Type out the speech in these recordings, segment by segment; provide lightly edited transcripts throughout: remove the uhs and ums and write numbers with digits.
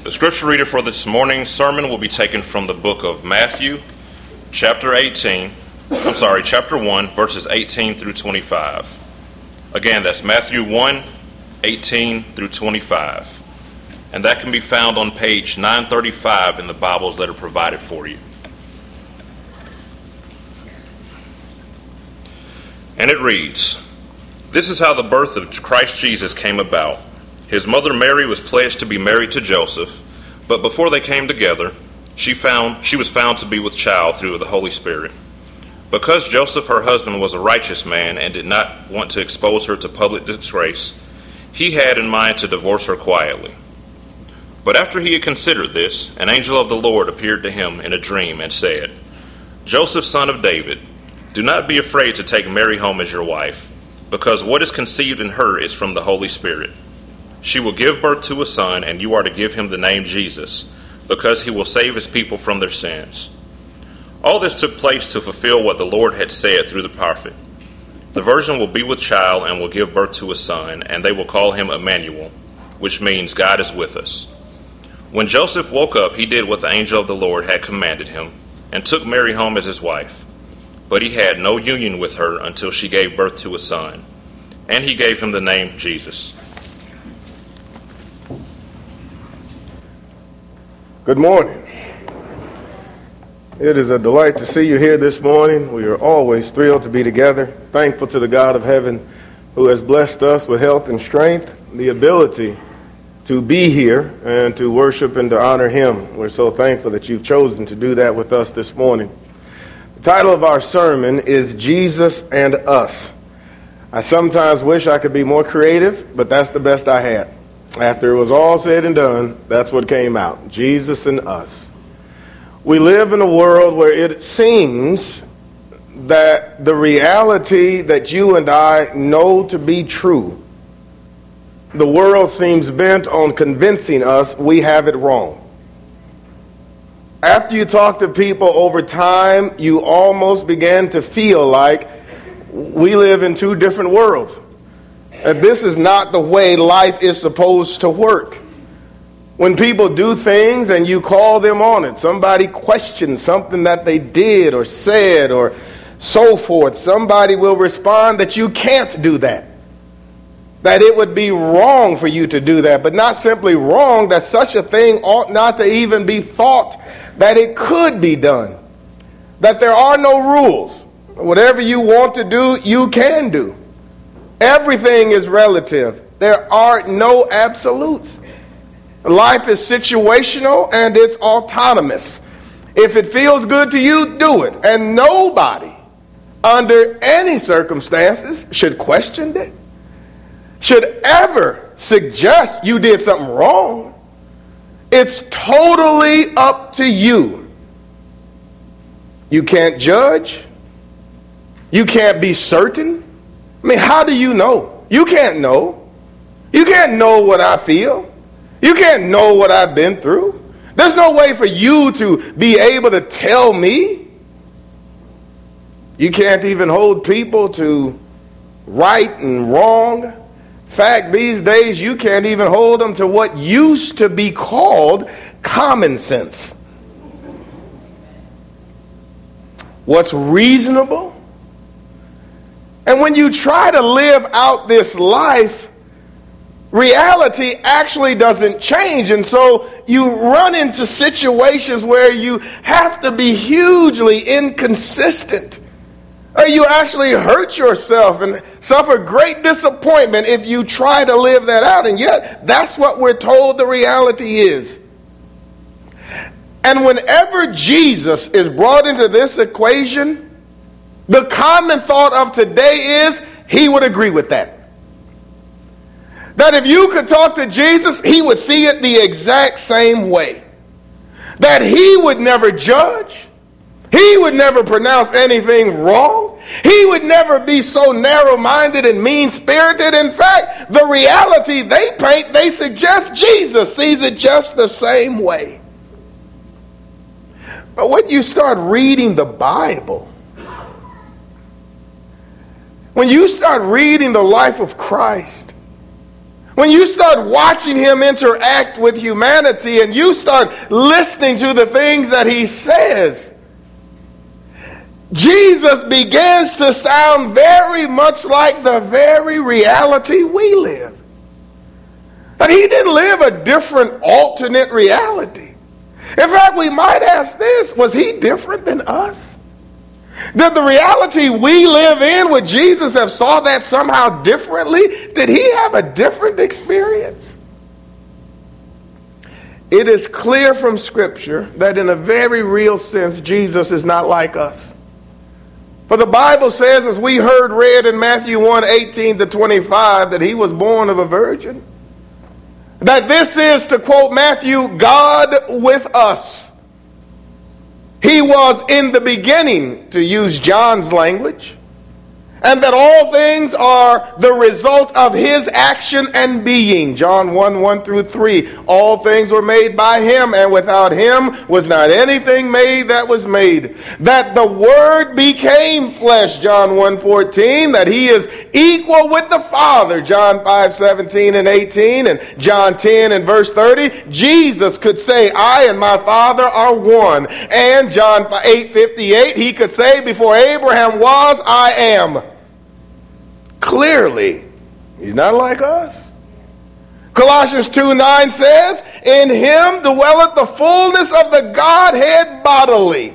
The scripture reader for this morning's sermon will be taken from the book of Matthew, chapter 1, verses 18 through 25. Again, that's Matthew 1, 18 through 25. And that can be found on page 935 in the Bibles that are provided for you. And it reads, "This is how the birth of Christ Jesus came about. His mother Mary was pledged to be married to Joseph, but before they came together, she was found to be with child through the Holy Spirit. Because Joseph, her husband, was a righteous man and did not want to expose her to public disgrace, he had in mind to divorce her quietly. But after he had considered this, an angel of the Lord appeared to him in a dream and said, 'Joseph, son of David, do not be afraid to take Mary home as your wife, because what is conceived in her is from the Holy Spirit. She will give birth to a son, and you are to give him the name Jesus, because he will save his people from their sins.' All this took place to fulfill what the Lord had said through the prophet. The virgin will be with child and will give birth to a son, and they will call him Emmanuel, which means God is with us. When Joseph woke up, he did what the angel of the Lord had commanded him, and took Mary home as his wife. But he had no union with her until she gave birth to a son, and he gave him the name Jesus." Good morning. It is a delight to see you here this morning. We are always thrilled to be together, thankful to the God of heaven who has blessed us with health and strength, the ability to be here and to worship and to honor him. We're so thankful that you've chosen to do that with us this morning. The title of our sermon is Jesus and Us. I sometimes wish I could be more creative, but that's the best I had. After it was all said and done, that's what came out, Jesus and us. We live in a world where it seems that the reality that you and I know to be true, the world seems bent on convincing us we have it wrong. After you talk to people over time, you almost begin to feel like we live in two different worlds. And this is not the way life is supposed to work. When people do things and you call them on it, somebody questions something that they did or said or so forth, somebody will respond that you can't do that. That it would be wrong for you to do that, but not simply wrong, that such a thing ought not to even be thought that it could be done. That there are no rules. Whatever you want to do, you can do. Everything is relative. There are no absolutes. Life is situational and it's autonomous. If it feels good to you, do it. And nobody, under any circumstances, should question it, should ever suggest you did something wrong. It's totally up to you. You can't judge. You can't be certain. I mean, how do you know? You can't know. You can't know what I feel. You can't know what I've been through. There's no way for you to be able to tell me. You can't even hold people to right and wrong. In fact, these days you can't even hold them to what used to be called common sense. What's reasonable? And when you try to live out this life, reality actually doesn't change. And so you run into situations where you have to be hugely inconsistent. Or you actually hurt yourself and suffer great disappointment if you try to live that out. And yet, that's what we're told the reality is. And whenever Jesus is brought into this equation, the common thought of today is he would agree with that. That if you could talk to Jesus, he would see it the exact same way. That he would never judge. He would never pronounce anything wrong. He would never be so narrow-minded and mean-spirited. In fact, the reality they paint, they suggest Jesus sees it just the same way. But when you start reading the Bible, when you start reading the life of Christ, When you start watching him interact with humanity and you start listening to the things that he says, Jesus begins to sound very much like the very reality we live. But he didn't live a different alternate reality. In fact, we might ask this, was he different than us? Did the reality we live in with Jesus have saw that somehow differently? Did he have a different experience? It is clear from Scripture that in a very real sense, Jesus is not like us. For the Bible says, as we heard read in Matthew 1:18-25, that he was born of a virgin. That this is, to quote Matthew, God with us. He was in the beginning, to use John's language, and that all things are the result of his action and being. John 1:1-3. All things were made by him, and without him was not anything made that was made. That the Word became flesh, John 1:14. That he is equal with the Father, John 5:17-18, and John 10:30. Jesus could say, I and my Father are one. And John 8:58, he could say, before Abraham was, I am. Clearly, he's not like us. Colossians 2:9 says, in him dwelleth the fullness of the Godhead bodily.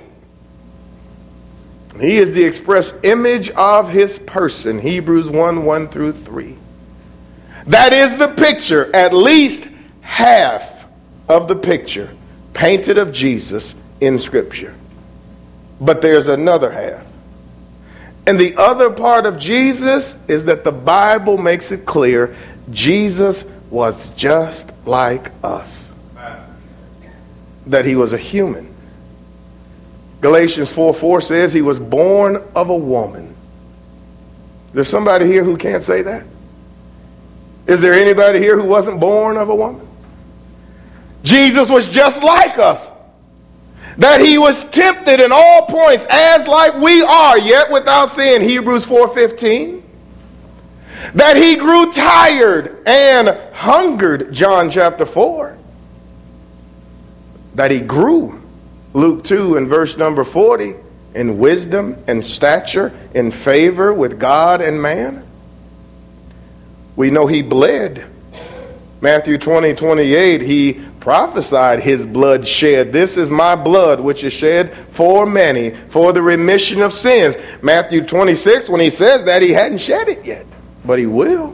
He is the express image of his person, Hebrews 1:1-3. That is the picture, at least half of the picture painted of Jesus in Scripture. But there's another half. And the other part of Jesus is that the Bible makes it clear Jesus was just like us. That he was a human. Galatians 4:4 says he was born of a woman. There's somebody here who can't say that? Is there anybody here who wasn't born of a woman? Jesus was just like us. That he was tempted in all points as like we are, yet without sin, Hebrews 4:15. That he grew tired and hungered, John chapter 4. That he grew, Luke 2:40, in wisdom and stature, in favor with God and man. We know he bled. Matthew 20:28, he prophesied his blood shed. This is my blood which is shed for many, for the remission of sins. Matthew 26, when he says that, he hadn't shed it yet, but he will.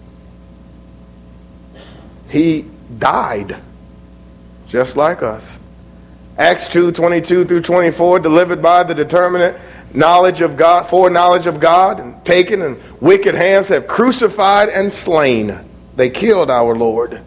He died just like us. Acts 2:22-24, delivered by the determinate knowledge of God, foreknowledge of God, and taken, and wicked hands have crucified and slain. They killed our Lord.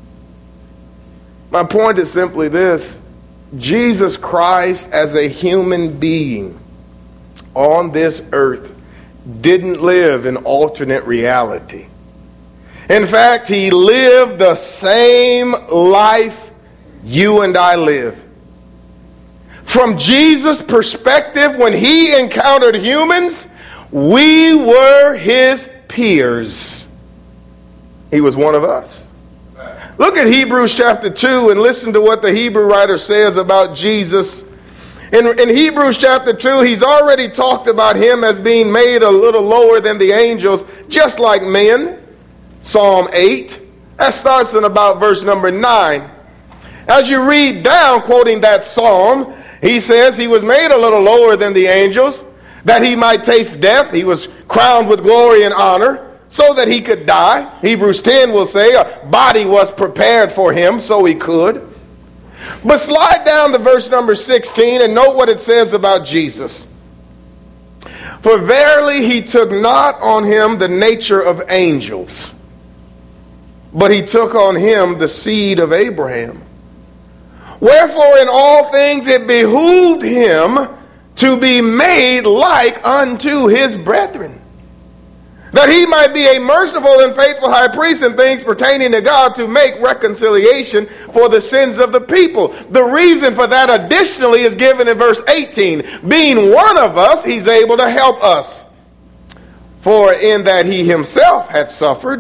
My point is simply this. Jesus Christ as a human being on this earth didn't live in alternate reality. In fact, he lived the same life you and I live. From Jesus' perspective, when he encountered humans, we were his peers. He was one of us. Look at Hebrews chapter 2 and listen to what the Hebrew writer says about Jesus. In Hebrews chapter 2, he's already talked about him as being made a little lower than the angels, just like men. Psalm 8. That starts in about verse number 9. As you read down, quoting that psalm, he says he was made a little lower than the angels, that he might taste death. He was crowned with glory and honor, so that he could die. Hebrews 10 will say a body was prepared for him so he could. But slide down to verse number 16 and note what it says about Jesus. For verily he took not on him the nature of angels, but he took on him the seed of Abraham. Wherefore in all things it behooved him to be made like unto his brethren, that he might be a merciful and faithful high priest in things pertaining to God, to make reconciliation for the sins of the people. The reason for that additionally is given in verse 18. Being one of us, he's able to help us. For in that he himself had suffered,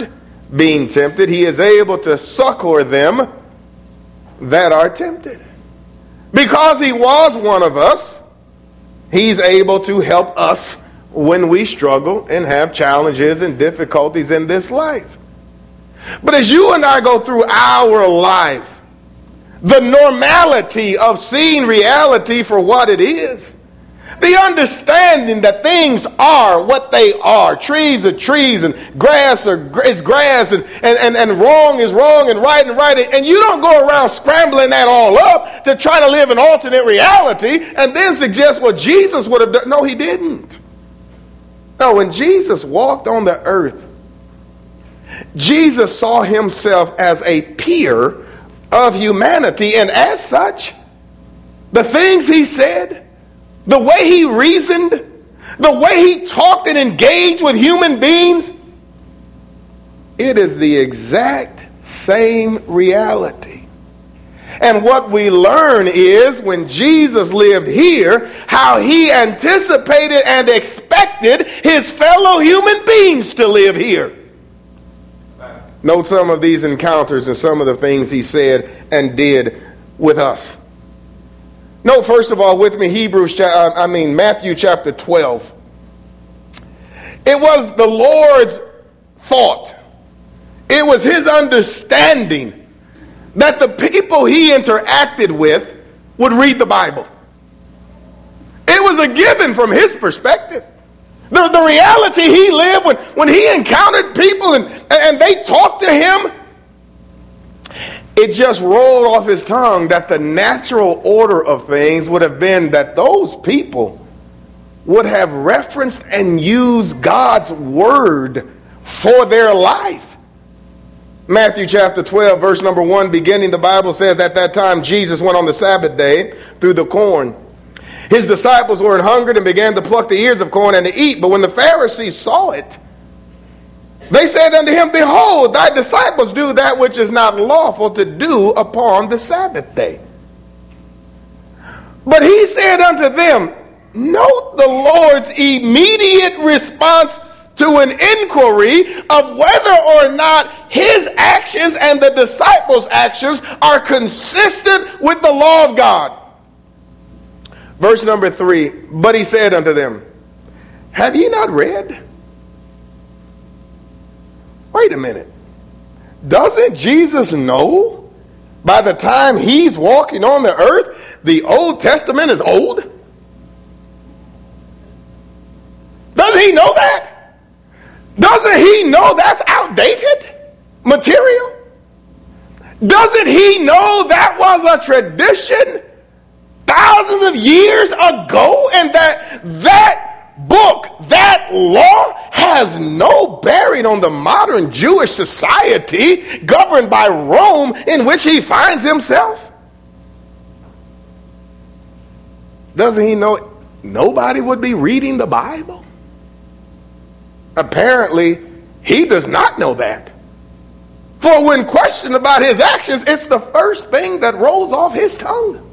being tempted, he is able to succor them that are tempted. Because he was one of us, he's able to help us when we struggle and have challenges and difficulties in this life. But as you and I go through our life, the normality of seeing reality for what it is, the understanding that things are what they are, trees are trees and grass is grass and wrong is wrong and right, and you don't go around scrambling that all up to try to live an alternate reality and then suggest what Jesus would have done. No, he didn't. No, when Jesus walked on the earth, Jesus saw himself as a peer of humanity, and as such, the things he said, the way he reasoned, the way he talked and engaged with human beings, it is the exact same reality. And what we learn is when Jesus lived here, how he anticipated and expected his fellow human beings to live here. Note some of these encounters and some of the things he said and did with us. Note first of all with me Matthew chapter 12. It was the Lord's thought. It was his understanding that the people he interacted with would read the Bible. It was a given from his perspective. The reality he lived when he encountered people and they talked to him, it just rolled off his tongue that the natural order of things would have been that those people would have referenced and used God's word for their life. Matthew chapter 12, verse number 1, beginning, the Bible says, at that time Jesus went on the Sabbath day through the corn. His disciples were hungered and began to pluck the ears of corn and to eat. But when the Pharisees saw it, they said unto him, behold, thy disciples do that which is not lawful to do upon the Sabbath day. But he said unto them, note the Lord's immediate response to an inquiry of whether or not his actions and the disciples' actions are consistent with the law of God. Verse number 3, but he said unto them, have ye not read? Wait a minute. Doesn't Jesus know by the time he's walking on the earth, the Old Testament is old? Doesn't he know that? Doesn't he know that's outdated material? Doesn't he know that was a tradition thousands of years ago, and that book, that law, has no bearing on the modern Jewish society governed by Rome in which he finds himself? Doesn't he know nobody would be reading the Bible? Apparently, he does not know that. For when questioned about his actions, it's the first thing that rolls off his tongue.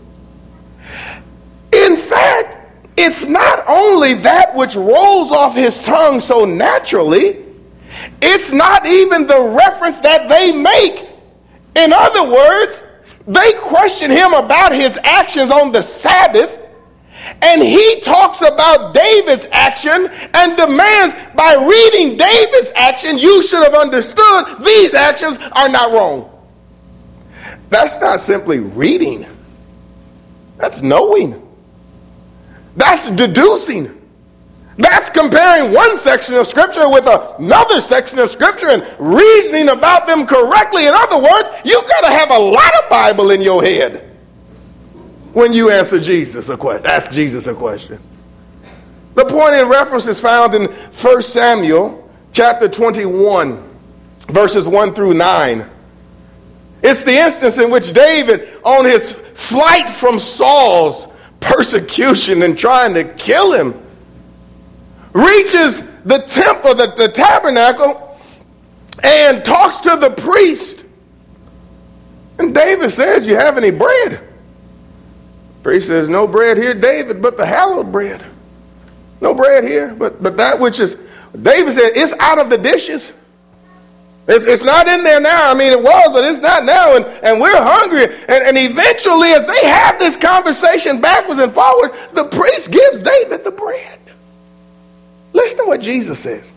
In fact, it's not only that which rolls off his tongue so naturally, it's not even the reference that they make. In other words, they question him about his actions on the Sabbath, and he talks about David's action and demands, by reading David's action, you should have understood these actions are not wrong. That's not simply reading. That's knowing. That's deducing. That's comparing one section of Scripture with another section of Scripture and reasoning about them correctly. In other words, you've got to have a lot of Bible in your head when you answer Jesus a question. Ask Jesus a question. The point in reference is found in 1 Samuel chapter 21, verses 1 through 9. It's the instance in which David, on his flight from Saul's persecution and trying to kill him, reaches the temple, the tabernacle, and talks to the priest. And David says, you have any bread? The priest says, no bread here, David, but the hallowed bread. No bread here, but that which is, David said, it's out of the dishes. It's not in there now. I mean, it was, but it's not now. And we're hungry. And eventually, as they have this conversation backwards and forward, the priest gives David the bread. Listen to what Jesus says.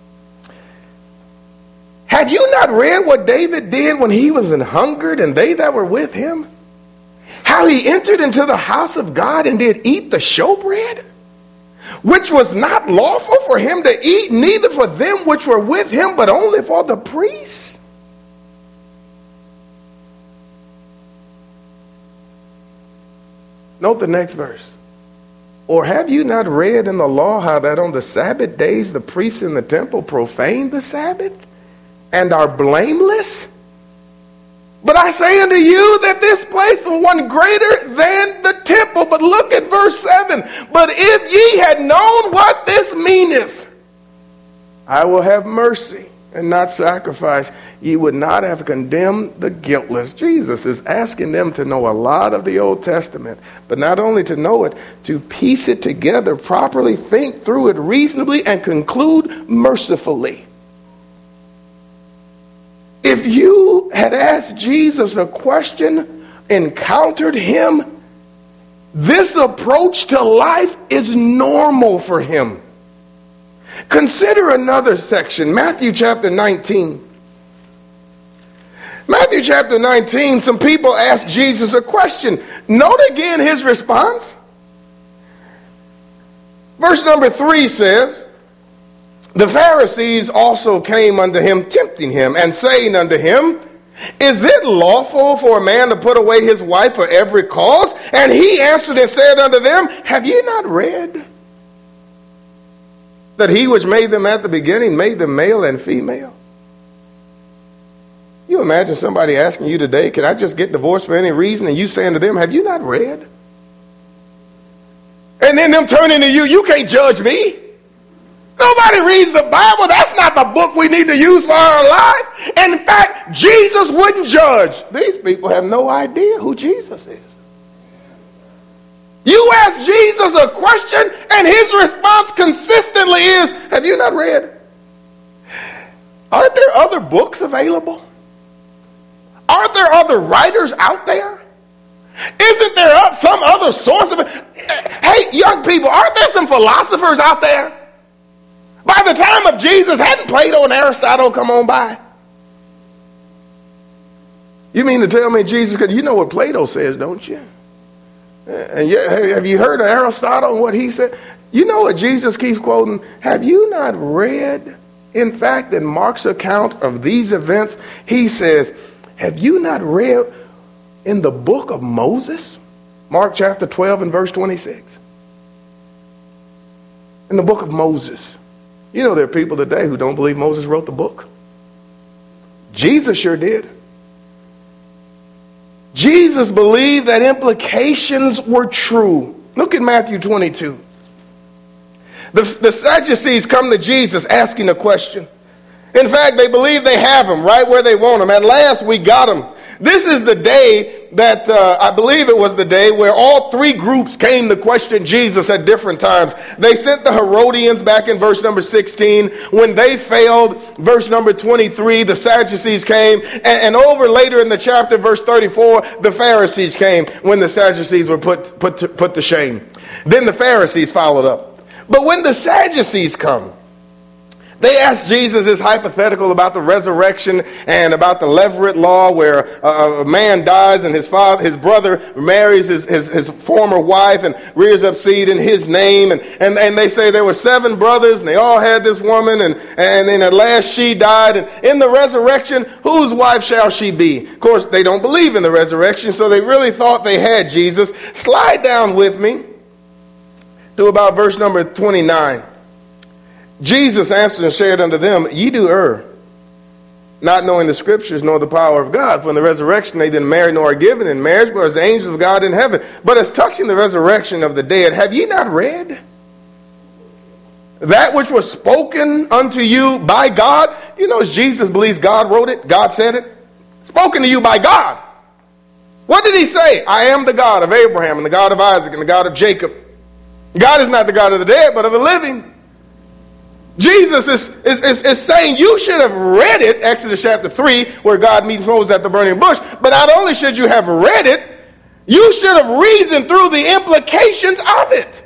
Have you not read what David did when he was an hungered and they that were with him? How he entered into the house of God and did eat the showbread, which was not lawful for him to eat, neither for them which were with him, but only for the priests. Note the next verse. Or have you not read in the law how that on the Sabbath days the priests in the temple profane the Sabbath and are blameless? But I say unto you that this place is one greater than the temple. But look at verse 7. But if ye had known what this meaneth, I will have mercy and not sacrifice, ye would not have condemned the guiltless. Jesus is asking them to know a lot of the Old Testament, but not only to know it, to piece it together properly, think through it reasonably, and conclude mercifully. If you had asked Jesus a question, encountered him, this approach to life is normal for him. Consider another section, Matthew chapter 19. Matthew chapter 19, some people ask Jesus a question. Note again his response. Verse number 3 says, the Pharisees also came unto him, tempting him, and saying unto him, is it lawful for a man to put away his wife for every cause? And he answered and said unto them, have ye not read that he which made them at the beginning made them male and female? You imagine somebody asking you today, can I just get divorced for any reason? And you saying to them, have you not read? And then them turning to you, you can't judge me. Nobody reads the Bible. That's not the book we need to use for our life. And in fact, Jesus wouldn't judge. These people have no idea who Jesus is. You ask Jesus a question, and his response consistently is, have you not read? Aren't there other books available? Aren't there other writers out there? Isn't there some other source of it? Hey, young people, aren't there some philosophers out there? By the time of Jesus, hadn't Plato and Aristotle come on by? You mean to tell me Jesus could? You know what Plato says, don't you? And have you heard of Aristotle and what he said? You know what Jesus keeps quoting? Have you not read, in fact, in Mark's account of these events, he says, have you not read in the book of Moses? Mark chapter 12 and verse 26. In the book of Moses. You know there are people today who don't believe Moses wrote the book. Jesus sure did. Jesus believed that implications were true. Look at Matthew 22. The Sadducees come to Jesus asking a question. In fact, they believe they have him right where they want him. At last, we got him. This is the day that, I believe it was the day where all three groups came to question Jesus at different times. They sent the Herodians back in verse number 16. When they failed, verse number 23, the Sadducees came. And over later in the chapter, verse 34, the Pharisees came when the Sadducees were put to shame. Then the Pharisees followed up. But when the Sadducees come, they asked Jesus this hypothetical about the resurrection and about the Levirate law where a man dies and his brother marries his former wife and rears up seed in his name. And they say there were 7 brothers and they all had this woman and then at last she died. And in the resurrection, whose wife shall she be? Of course, they don't believe in the resurrection, so they really thought they had Jesus. Slide down with me to about verse number 29. Jesus answered and said unto them, ye do err, not knowing the scriptures nor the power of God. For in the resurrection they didn't marry nor are given in marriage, but as the angels of God in heaven. But as touching the resurrection of the dead, have ye not read that which was spoken unto you by God? You know, Jesus believes God wrote it, God said it. Spoken to you by God. What did he say? I am the God of Abraham and the God of Isaac and the God of Jacob. God is not the God of the dead, but of the living. Jesus is saying you should have read it, Exodus chapter 3, where God meets Moses at the burning bush. But not only should you have read it, you should have reasoned through the implications of it.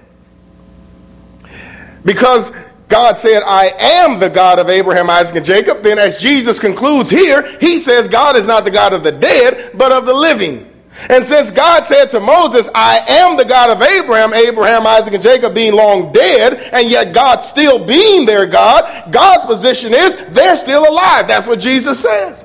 Because God said, I am the God of Abraham, Isaac, and Jacob. Then as Jesus concludes here, he says God is not the God of the dead, but of the living. And since God said to Moses, I am the God of Abraham, Isaac, and Jacob being long dead, and yet God still being their God, God's position is they're still alive. That's what Jesus says.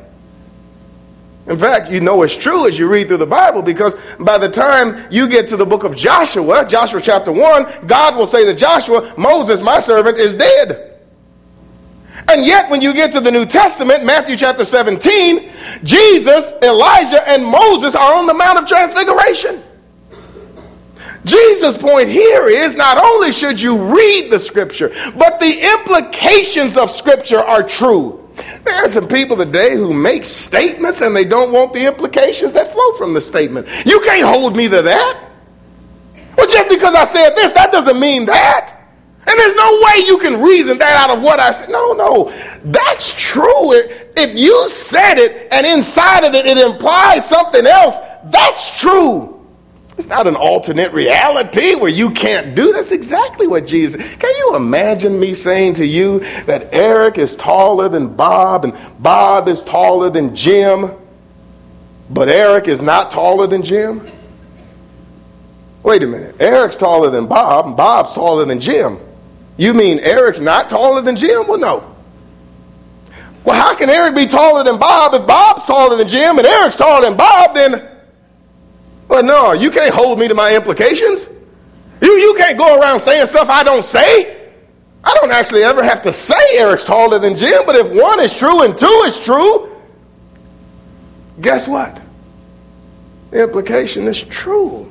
In fact, you know it's true as you read through the Bible, because by the time you get to the book of Joshua, Joshua chapter 1, God will say to Joshua, Moses, my servant, is dead. And yet when you get to the New Testament, Matthew chapter 17, Jesus, Elijah, and Moses are on the Mount of Transfiguration. Jesus' point here is not only should you read the Scripture, but the implications of Scripture are true. There are some people today who make statements and they don't want the implications that flow from the statement. You can't hold me to that. Well, just because I said this, that doesn't mean that. And there's no way you can reason that out of what I said. No, that's true. If you said it and inside of it, it implies something else, that's true. It's not an alternate reality where you can't do. That's exactly what Jesus. Can you imagine me saying to you that Eric is taller than Bob and Bob is taller than Jim, but Eric is not taller than Jim? Wait a minute. Eric's taller than Bob and Bob's taller than Jim. You mean Eric's not taller than Jim? Well, no. Well, how can Eric be taller than Bob if Bob's taller than Jim and Eric's taller than Bob? Then, well, no, you can't hold me to my implications. You can't go around saying stuff I don't say. I don't actually ever have to say Eric's taller than Jim, but if one is true and two is true, guess what? The implication is true.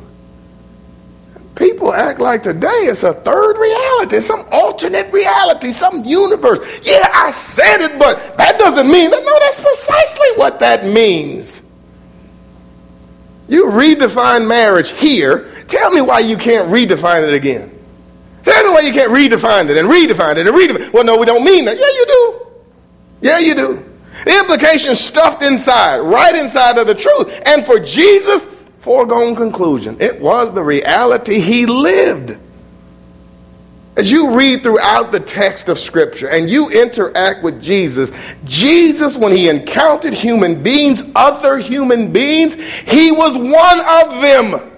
People act like today it's a third reality, some alternate reality, some universe. Yeah, I said it, but that doesn't mean that. No, that's precisely what that means. You redefine marriage here. Tell me why you can't redefine it again. Tell me why you can't redefine it and redefine it and redefine it. Well, no, we don't mean that. Yeah, you do. Yeah, you do. The implication stuffed inside, right inside of the truth. And for Jesus, foregone conclusion. It was the reality he lived. As you read throughout the text of Scripture and you interact with Jesus, when he encountered human beings, other human beings, he was one of them,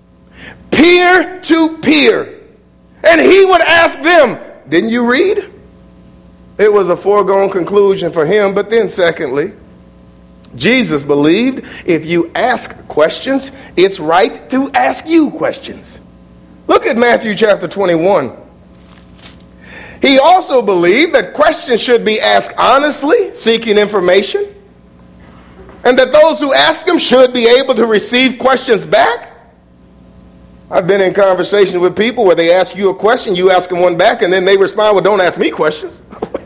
peer to peer. And he would ask them, didn't you read? It was a foregone conclusion for him. But then secondly, Jesus believed if you ask questions, it's right to ask you questions. Look at Matthew chapter 21. He also believed that questions should be asked honestly, seeking information, and that those who ask them should be able to receive questions back. I've been in conversations with people where they ask you a question, you ask them one back, and then they respond, well, don't ask me questions.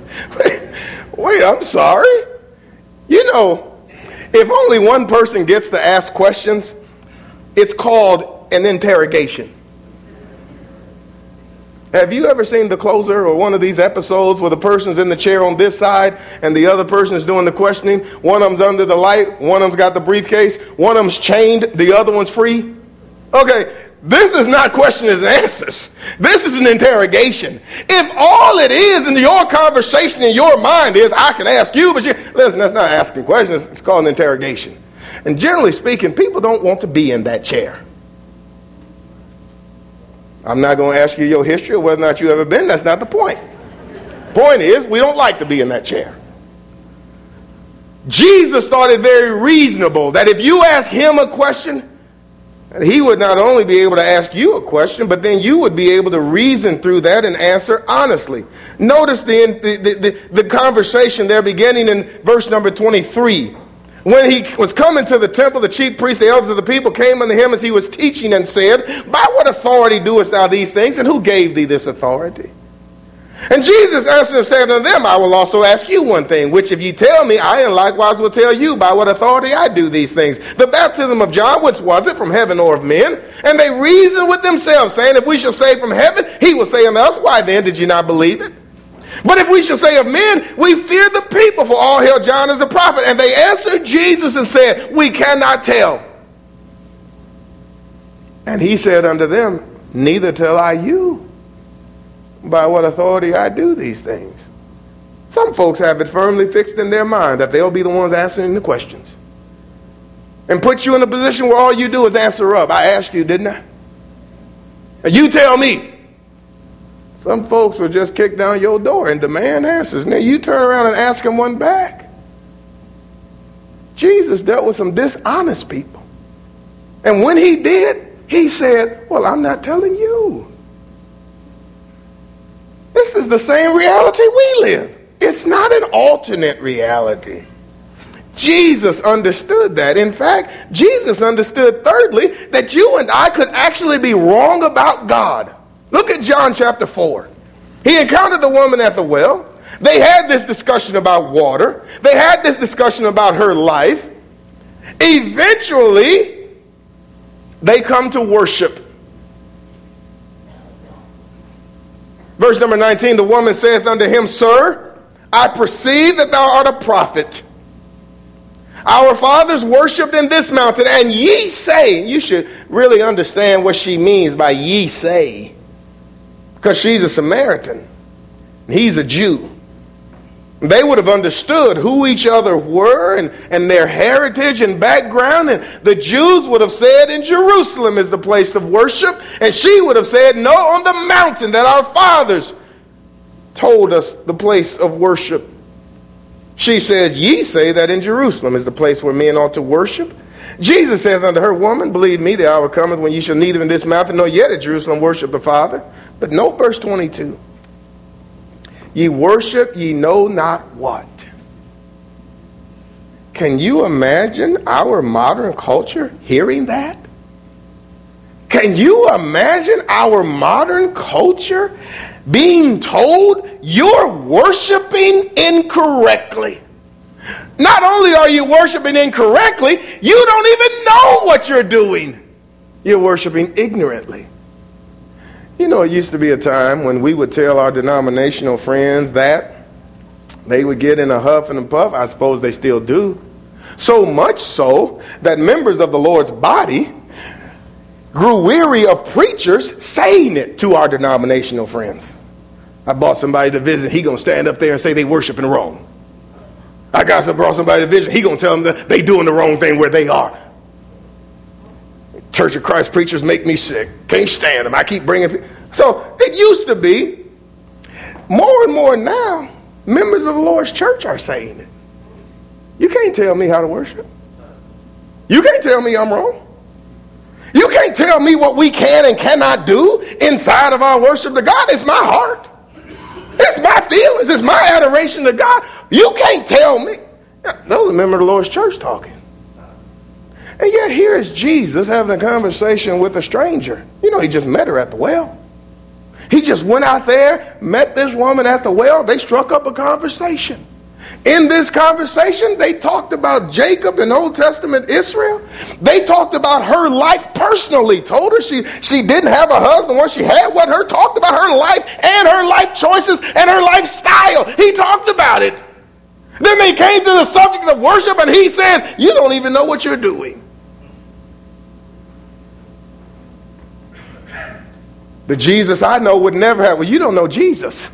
Wait, I'm sorry. You know, if only one person gets to ask questions, it's called an interrogation. Have you ever seen The Closer or one of these episodes where the person's in the chair on this side and the other person is doing the questioning? One of them's under the light, one of them's got the briefcase, one of them's chained, the other one's free? Okay, this is not questions and answers. This is an interrogation. If all it is in your conversation in your mind is, I can ask you, but listen, that's not asking questions. It's called an interrogation. And generally speaking, people don't want to be in that chair. I'm not going to ask you your history or whether or not you've ever been. That's not the point. Point is, we don't like to be in that chair. Jesus thought it very reasonable that if you ask him a question, he would not only be able to ask you a question, but then you would be able to reason through that and answer honestly. Notice the conversation there beginning in verse number 23. When he was coming to the temple, the chief priests, the elders of the people came unto him as he was teaching and said, by what authority doest thou these things, and who gave thee this authority? And Jesus answered and said unto them, I will also ask you one thing, which if ye tell me, I and likewise will tell you by what authority I do these things. The baptism of John, which was it, from heaven or of men? And they reasoned with themselves, saying, if we shall say from heaven, he will say unto us, why then did ye not believe it? But if we shall say of men, we fear the people, for all hail John as a prophet. And they answered Jesus and said, we cannot tell. And he said unto them, neither tell I you by what authority I do these things. Some folks have it firmly fixed in their mind that they'll be the ones answering the questions. And put you in a position where all you do is answer up. I asked you, didn't I? And you tell me. Some folks will just kick down your door and demand answers. Now you turn around and ask them one back. Jesus dealt with some dishonest people. And when he did, he said, well, I'm not telling you. This is the same reality we live. It's not an alternate reality. Jesus understood that. In fact, Jesus understood, thirdly, that you and I could actually be wrong about God. Look at John chapter 4. He encountered the woman at the well. They had this discussion about water. They had this discussion about her life. Eventually, they come to worship. Verse number 19, the woman saith unto him, Sir, I perceive that thou art a prophet. Our fathers worshipped in this mountain, and ye say, you should really understand what she means by ye say, because she's a Samaritan, and he's a Jew. They would have understood who each other were and their heritage and background, and the Jews would have said in Jerusalem is the place of worship, and she would have said, no, on the mountain that our fathers told us the place of worship. She says, ye say that in Jerusalem is the place where men ought to worship. Jesus saith unto her, Woman, believe me, the hour cometh when ye shall neither in this mountain nor yet at Jerusalem worship the Father. But note verse 22. Ye worship ye know not what. Can you imagine our modern culture hearing that? Can you imagine our modern culture being told you're worshiping incorrectly? Not only are you worshiping incorrectly, you don't even know what you're doing. You're worshiping ignorantly. You know, it used to be a time when we would tell our denominational friends that they would get in a huff and a puff. I suppose they still do. So much so that members of the Lord's body grew weary of preachers saying it to our denominational friends. I brought somebody to visit. He going to stand up there and say they worshiping wrong. I brought somebody to visit. He going to tell them that they doing the wrong thing where they are. Church of Christ preachers make me sick. Can't stand them. I keep bringing people. So it used to be. More and more now, members of the Lord's church are saying it. You can't tell me how to worship. You can't tell me I'm wrong. You can't tell me what we can and cannot do inside of our worship to God. It's my heart. It's my feelings. It's my adoration to God. You can't tell me. Those are members of the Lord's church talking. And yet here is Jesus having a conversation with a stranger. You know, he just met her at the well. He just went out there, met this woman at the well. They struck up a conversation. In this conversation, they talked about Jacob and Old Testament Israel. They talked about her life personally. Told her she didn't have a husband. What she had wasn't her. Talked about her life and her life choices and her lifestyle. He talked about it. Then they came to the subject of worship, and he says, you don't even know what you're doing. The Jesus I know would never have. Well, you don't know Jesus.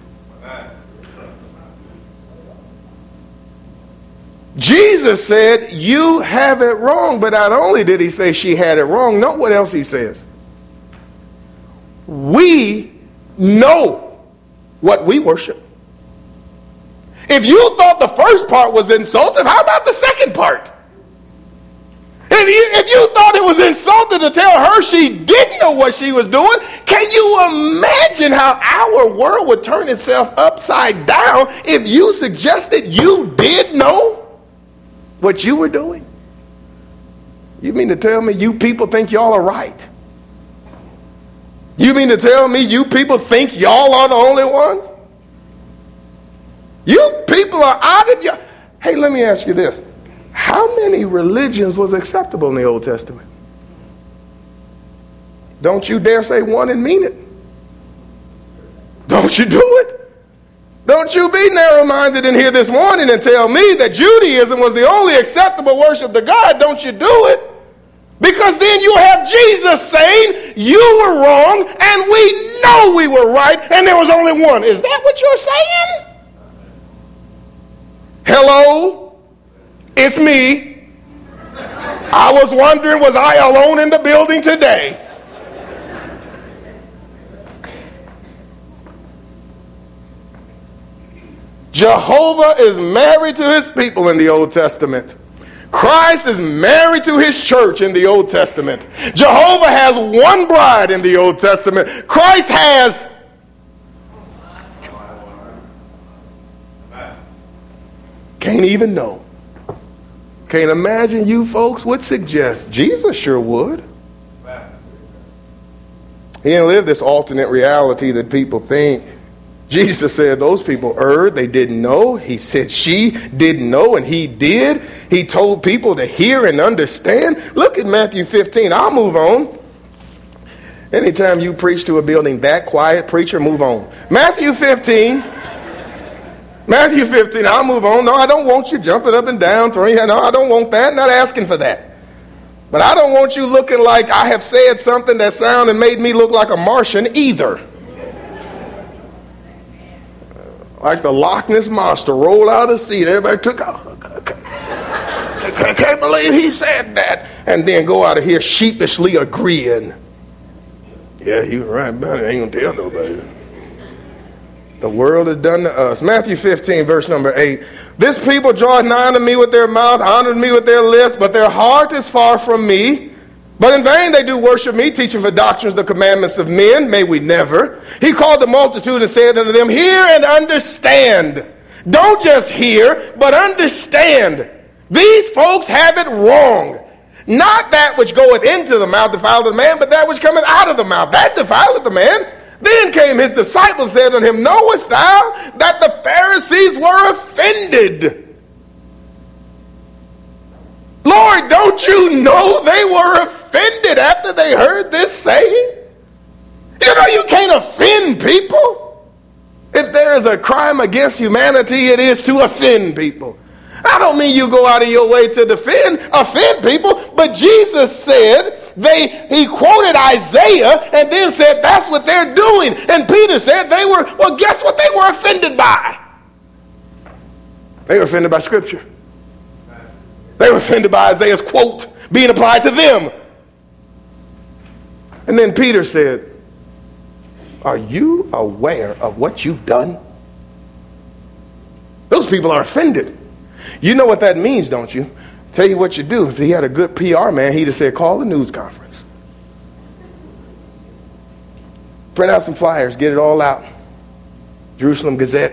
Jesus said, you have it wrong. But not only did he say she had it wrong, note what else he says. We know what we worship. If you thought the first part was insulting, how about the second part? If you thought it was insulting to tell her she didn't know what she was doing, can you imagine how our world would turn itself upside down if you suggested you did know what you were doing? You mean to tell me you people think y'all are right? You mean to tell me you people think y'all are the only ones? You people are out of your... Hey, let me ask you this. How many religions was acceptable in the Old Testament? Don't you dare say one and mean it. Don't you do it. The Don't you be narrow-minded in here this morning and tell me that Judaism was the only acceptable worship to God. Don't you do it. Because then you have Jesus saying, you were wrong and we know we were right and there was only one. Is that what you're saying? Hello? It's me. I was wondering, was I alone in the building today? Jehovah is married to his people in the Old Testament. Christ is married to his church in the Old Testament. Jehovah has one bride in the Old Testament. Christ has... Can't even know. Can't imagine you folks would suggest. Jesus sure would. He didn't live this alternate reality that people think. Jesus said those people erred. They didn't know. He said she didn't know, and he did. He told people to hear and understand. Look at Matthew 15. I'll move on. Anytime you preach to a building that quiet, preacher, move on. Matthew 15. Matthew 15. I'll move on. No, I don't want you jumping up and down, throwing your hand. No, I don't want that. Not asking for that. But I don't want you looking like I have said something that sounded and made me look like a Martian either. Like the Loch Ness Monster rolled out of the seat. Everybody took out. I can't believe he said that. And then go out of here sheepishly agreeing. Yeah, you're right about it. Ain't gonna tell nobody. The world is done to us. Matthew 15, verse number 8. This people draw nigh unto me with their mouth, honor me with their lips, but their heart is far from me. But in vain they do worship me, teaching for doctrines the commandments of men. May we never. He called the multitude and said unto them, hear and understand. Don't just hear, but understand. These folks have it wrong. Not that which goeth into the mouth defileth the man, but that which cometh out of the mouth. That defileth the man. Then came his disciples and said unto him, knowest thou that the Pharisees were offended? Lord, don't you know they were offended after they heard this saying? You know you can't offend people. If there is a crime against humanity, it is to offend people. I don't mean you go out of your way to offend people, but Jesus said, he quoted Isaiah and then said that's what they're doing. And Peter said guess what they were offended by? They were offended by Scripture. They were offended by Isaiah's quote being applied to them. And then Peter said, are you aware of what you've done? Those people are offended. You know what that means, don't you? Tell you what you do. If he had a good PR man, he'd have said, call a news conference. Print out some flyers, get it all out. Jerusalem Gazette,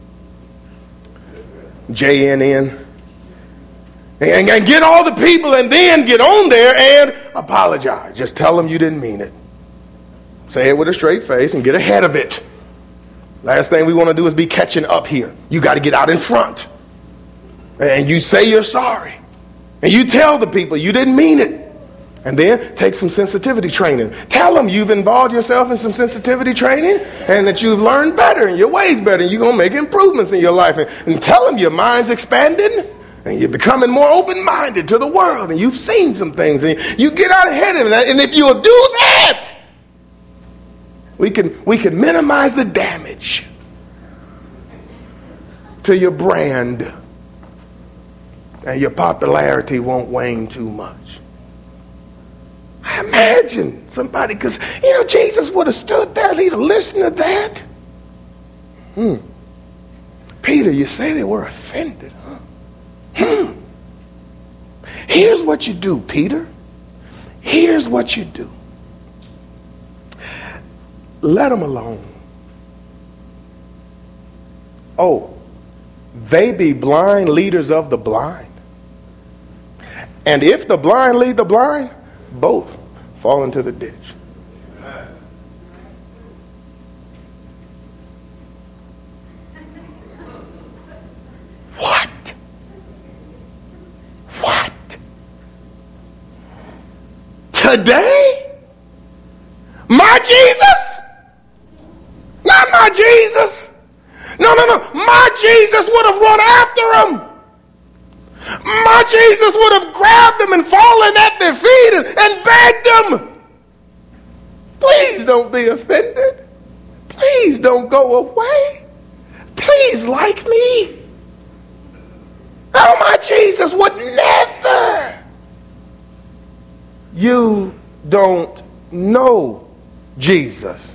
JNN. And get all the people and then get on there and apologize. Just tell them you didn't mean it. Say it with a straight face and get ahead of it. Last thing we want to do is be catching up here. You got to get out in front. And you say you're sorry. And you tell the people you didn't mean it. And then take some sensitivity training. Tell them you've involved yourself in some sensitivity training and that you've learned better and your ways better and you're going to make improvements in your life. And tell them your mind's expanding. And you're becoming more open-minded to the world. And you've seen some things. And you get out ahead of that. And if you'll do that, we can minimize the damage to your brand. And your popularity won't wane too much. I imagine somebody, because, Jesus would have stood there and he'd have listened to that. Peter, you say they were offended, huh? Here's what you do, Peter. Here's what you do. Let them alone. Oh, they be blind leaders of the blind. And if the blind lead the blind, both fall into the ditch. What? Today? My Jesus? Not my Jesus. No. My Jesus would have run after him. My Jesus would have grabbed them and fallen at their feet and begged them. Please don't be offended. Please don't go away. Please like me. Oh, my Jesus would never. You don't know Jesus.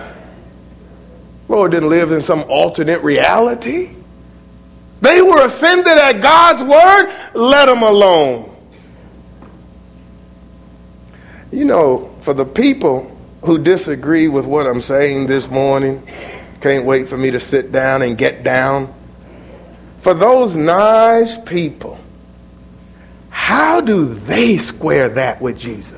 Lord didn't live in some alternate reality. They were offended at God's word. Let them alone. You know, for the people who disagree with what I'm saying this morning, can't wait for me to sit down and get down. For those nice people, how do they square that with Jesus?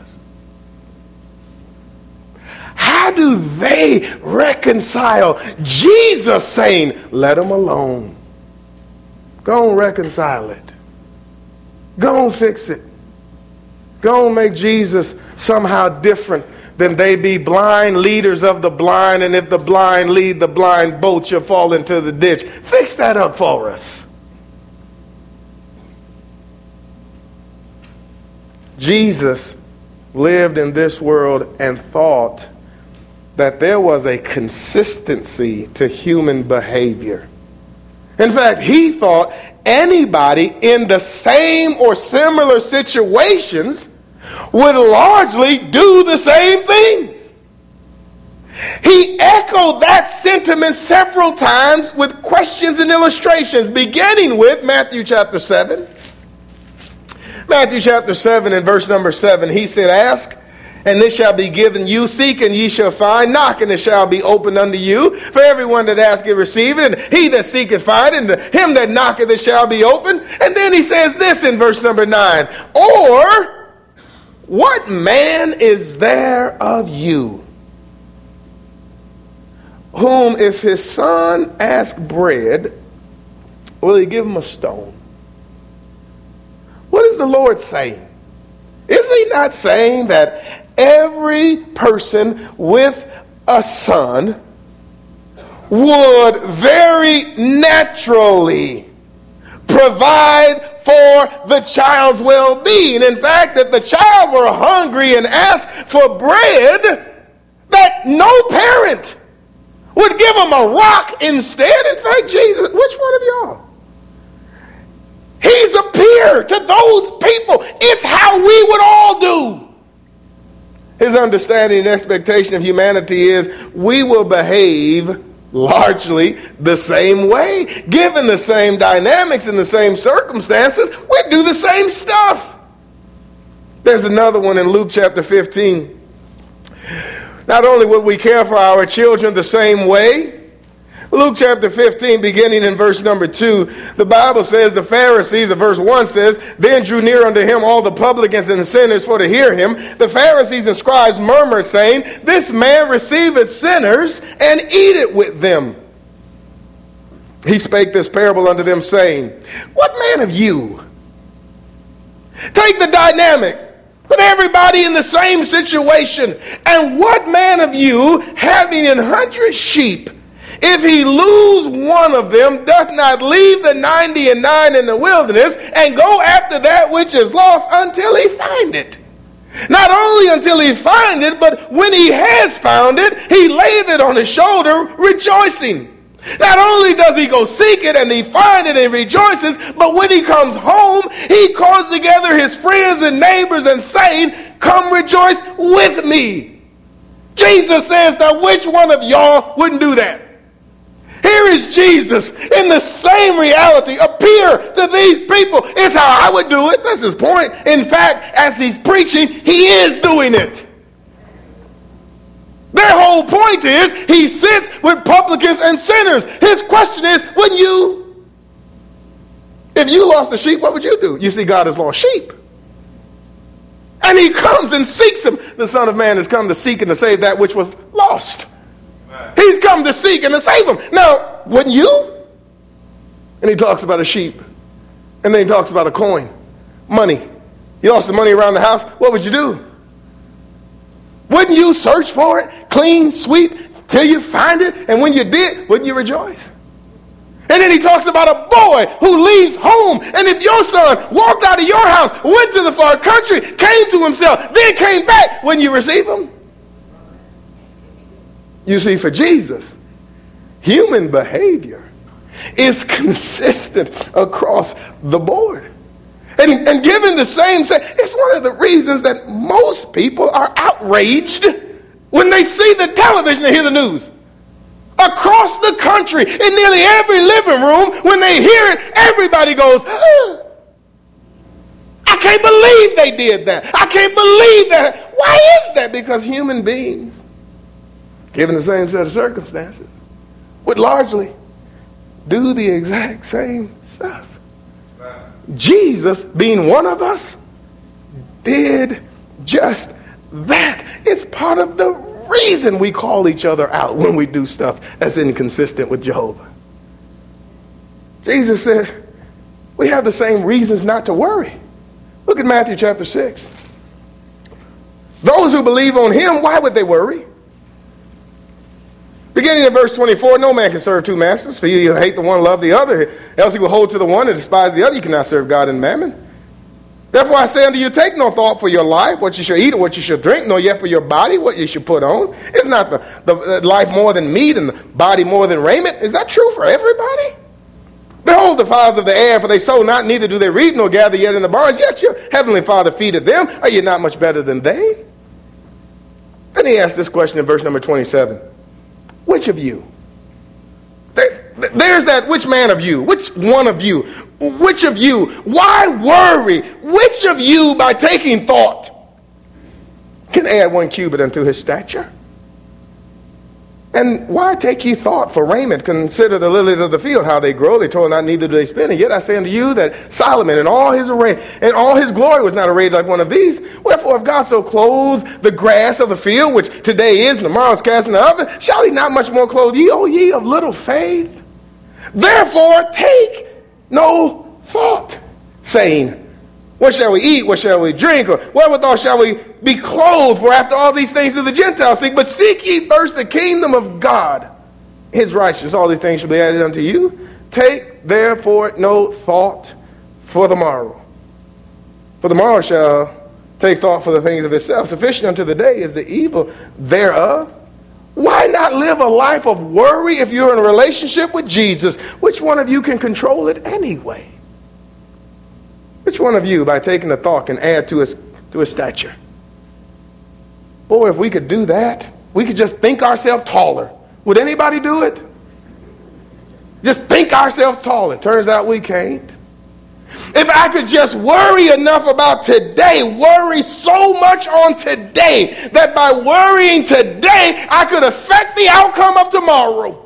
How do they reconcile Jesus saying, let them alone? Go and reconcile it. Go and fix it. Go and make Jesus somehow different than they be blind leaders of the blind, and if the blind lead the blind, both shall fall into the ditch. Fix that up for us. Jesus lived in this world and thought that there was a consistency to human behavior. In fact, he thought anybody in the same or similar situations would largely do the same things. He echoed that sentiment several times with questions and illustrations, beginning with Matthew chapter 7. Matthew chapter 7 and verse number 7, he said, ask, and this shall be given you. Seek, and ye shall find. Knock, and it shall be opened unto you. For everyone that asketh receiveth, and he that seeketh findeth, and to him that knocketh it shall be opened. And then he says this in verse number 9, or what man is there of you, whom if his son ask bread, will he give him a stone? What is the Lord saying? Is he not saying that every person with a son would very naturally provide for the child's well-being? In fact, if the child were hungry and asked for bread, that no parent would give him a rock instead. In fact, Jesus, which one of y'all? He's a peer to those people. It's how we would all do. His understanding and expectation of humanity is we will behave largely the same way. Given the same dynamics and the same circumstances, we do the same stuff. There's another one in Luke chapter 15. Not only would we care for our children the same way, Luke chapter 15, beginning in verse number 2, the Bible says the Pharisees, verse 1 says, then drew near unto him all the publicans and sinners for to hear him. The Pharisees and scribes murmured, saying, this man receiveth sinners and eateth with them. He spake this parable unto them, saying, what man of you? Take the dynamic. Put everybody in the same situation. And what man of you, having 100 sheep, if he lose one of them, doth not leave the 99 in the wilderness and go after that which is lost until he find it? Not only until he find it, but when he has found it, he layeth it on his shoulder, rejoicing. Not only does he go seek it and he find it and rejoices, but when he comes home, he calls together his friends and neighbors and saying, come rejoice with me. Jesus says, now which one of y'all wouldn't do that? Here is Jesus in the same reality, appear to these people. It's how I would do it. That's his point. In fact, as he's preaching, he is doing it. Their whole point is he sits with publicans and sinners. His question is, if you lost a sheep, what would you do? You see, God has lost sheep. And he comes and seeks him. The Son of Man has come to seek and to save that which was lost. He's come to seek and to save them. Now, wouldn't you? And he talks about a sheep. And then he talks about a coin. Money. You lost the money around the house. What would you do? Wouldn't you search for it? Clean, sweep, till you find it? And when you did, wouldn't you rejoice? And then he talks about a boy who leaves home. And if your son walked out of your house, went to the far country, came to himself, then came back, wouldn't you receive him? You see, for Jesus, human behavior is consistent across the board. And given the same, it's one of the reasons that most people are outraged when they see the television and hear the news. Across the country, in nearly every living room, when they hear it, everybody goes, I can't believe they did that. I can't believe that. Why is that? Because human beings, given the same set of circumstances, would largely do the exact same stuff. Jesus, being one of us, did just that. It's part of the reason we call each other out when we do stuff that's inconsistent with Jehovah. Jesus said, we have the same reasons not to worry. Look at Matthew chapter 6. Those who believe on him, why would they worry? Beginning in verse 24, no man can serve two masters, for you hate the one, love the other, else he will hold to the one and despise the other. You cannot serve God and mammon. Therefore I say unto you, take no thought for your life, what you shall eat or what you shall drink, nor yet for your body, what you shall put on. Is not the life more than meat and the body more than raiment? Is that true for everybody? Behold the fowls of the air, for they sow not, neither do they reap, nor gather yet in the barns, yet your heavenly Father feedeth them. Are you not much better than they? Then he asked this question in verse number 27. Which of you? There's that which man of you? Which one of you? Which of you? Why worry? Which of you, by taking thought, can add 1 cubit unto his stature? And why take ye thought for raiment? Consider the lilies of the field, how they grow. They toil not, neither do they spin. And yet I say unto you that Solomon in all his array and all his glory was not arrayed like one of these. Wherefore, if God so clothed the grass of the field, which today is and tomorrow is cast in the oven, shall he not much more clothe ye, O ye of little faith? Therefore, take no thought, saying, what shall we eat? What shall we drink? Or wherewithal shall we be clothed? For after all these things do the Gentiles seek. But seek ye first the kingdom of God, his righteousness. All these things shall be added unto you. Take therefore no thought for the morrow. For the morrow shall take thought for the things of itself. Sufficient unto the day is the evil thereof. Why not live a life of worry if you're in a relationship with Jesus? Which one of you can control it anyway? Which one of you, by taking a thought, can add to his stature? Boy, if we could do that, we could just think ourselves taller. Would anybody do it? Just think ourselves taller. Turns out we can't. If I could just worry enough about today, worry so much on today, that by worrying today, I could affect the outcome of tomorrow.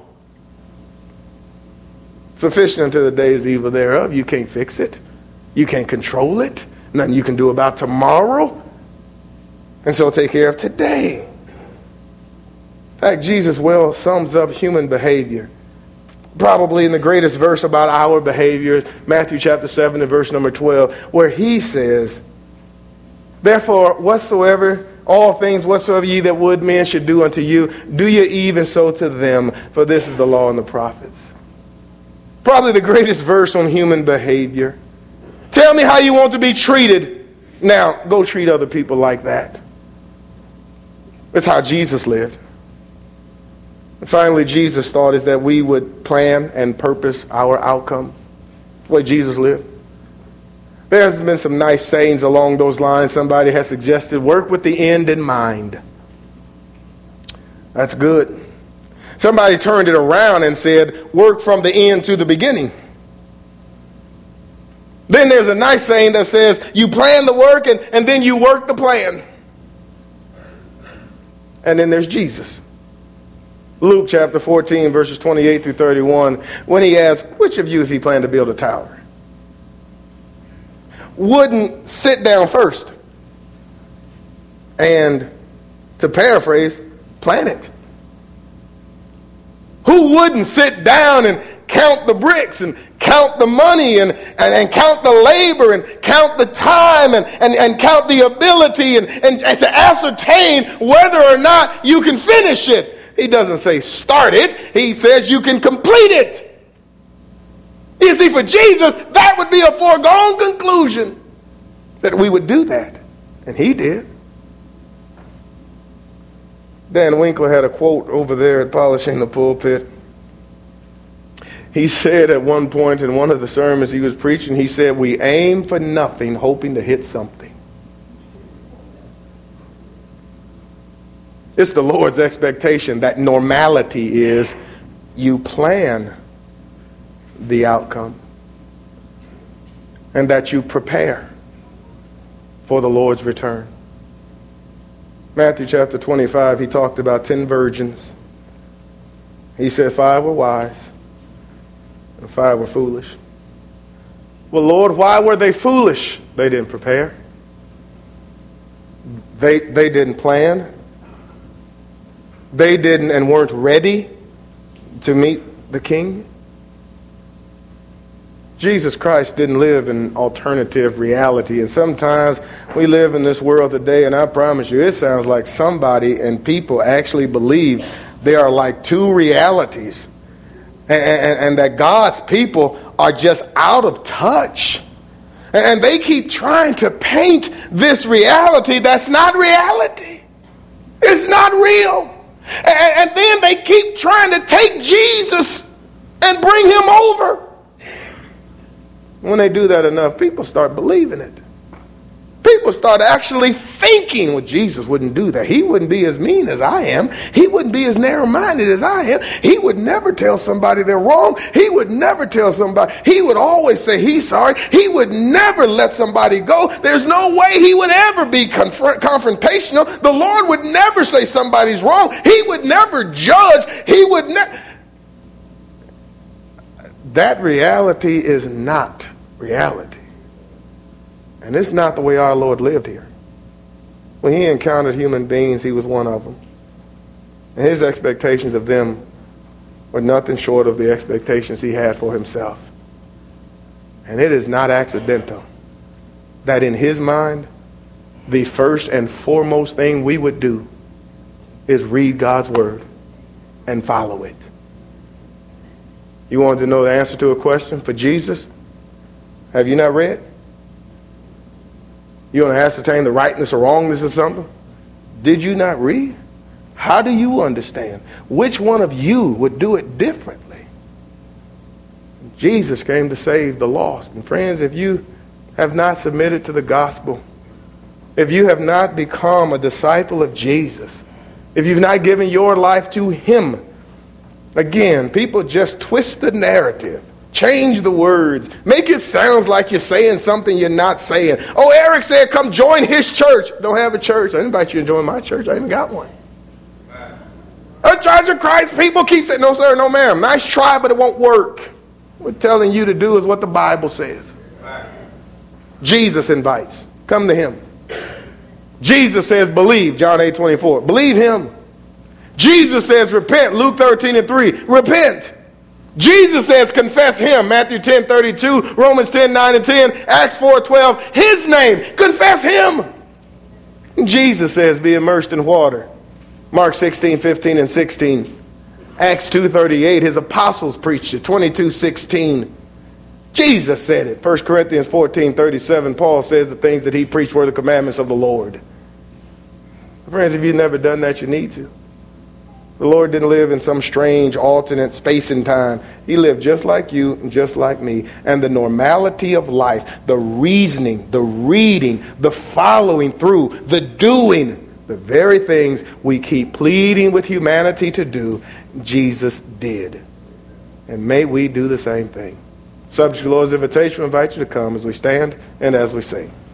Sufficient unto the day's evil thereof. You can't fix it. You can't control it. Nothing you can do about tomorrow. And so take care of today. In fact, Jesus well sums up human behavior. Probably in the greatest verse about our behavior, Matthew chapter 7 and verse number 12, where he says, therefore, all things whatsoever ye that would men should do unto you, do ye even so to them, for this is the law and the prophets. Probably the greatest verse on human behavior. Tell me how you want to be treated. Now, go treat other people like that. That's how Jesus lived. And finally, Jesus' thought is that we would plan and purpose our outcomes. The way Jesus lived. There's been some nice sayings along those lines. Somebody has suggested, work with the end in mind. That's good. Somebody turned it around and said, work from the end to the beginning. Then there's a nice saying that says, you plan the work and then you work the plan. And then there's Jesus. Luke chapter 14, verses 28 through 31, when he asked, which of you, if he planned to build a tower, wouldn't sit down first and, to paraphrase, plan it? Who wouldn't sit down and count the bricks and count the money and count the labor and count the time and count the ability and to ascertain whether or not you can finish it? He doesn't say start it. He says you can complete it. You see, for Jesus, that would be a foregone conclusion that we would do that. And he did. Dan Winkler had a quote over there at Polishing the Pulpit. He said at one point in one of the sermons he was preaching, he said, "We aim for nothing, hoping to hit something." It's the Lord's expectation that normality is you plan the outcome and that you prepare for the Lord's return. Matthew chapter 25, he talked about 10 virgins. He said 5 were wise and 5 were foolish. Well, Lord, why were they foolish? They didn't prepare. They didn't plan. They didn't and weren't ready to meet the King. Jesus Christ didn't live in alternative reality. And sometimes we live in this world today, and I promise you, it sounds like somebody and people actually believe there are like two realities. And that God's people are just out of touch. And they keep trying to paint this reality that's not reality. It's not real. And then they keep trying to take Jesus and bring him over. When they do that enough, people start believing it. People start actually thinking, well, Jesus wouldn't do that. He wouldn't be as mean as I am. He wouldn't be as narrow-minded as I am. He would never tell somebody they're wrong. He would never tell somebody. He would always say he's sorry. He would never let somebody go. There's no way he would ever be confrontational. The Lord would never say somebody's wrong. He would never judge. He would never. That reality is not reality. And it's not the way our Lord lived here. When he encountered human beings, he was one of them. And his expectations of them were nothing short of the expectations he had for himself. And it is not accidental that in his mind, the first and foremost thing we would do is read God's word and follow it. You wanted to know the answer to a question for Jesus? Have you not read? You want to ascertain the rightness or wrongness of something? Did you not read? How do you understand? Which one of you would do it differently? Jesus came to save the lost. And friends, if you have not submitted to the gospel, if you have not become a disciple of Jesus, if you've not given your life to him, again, people just twist the narrative. Change the words. Make it sound like you're saying something you're not saying. Oh, Eric said, come join his church. Don't have a church. I invite you to join my church. I even got one. A Church of Christ, people keep saying, no, sir, no, ma'am. Nice try, but it won't work. What we're telling you to do is what the Bible says. Jesus invites. Come to him. Jesus says, believe, John 8:24. Believe him. Jesus says, repent, Luke 13:3. Repent. Jesus says, confess him, Matthew 10:32, Romans 10:9 and 10, Acts 4:12, his name, confess him. Jesus says, be immersed in water, Mark 16:15 and 16, Acts 2:38, his apostles preached it, 22:16. Jesus said it, 1 Corinthians 14:37, Paul says the things that he preached were the commandments of the Lord. Friends, if you've never done that, you need to. The Lord didn't live in some strange alternate space and time. He lived just like you and just like me. And the normality of life, the reasoning, the reading, the following through, the doing, the very things we keep pleading with humanity to do, Jesus did. And may we do the same thing. Subject to the Lord's invitation, we invite you to come as we stand and as we sing.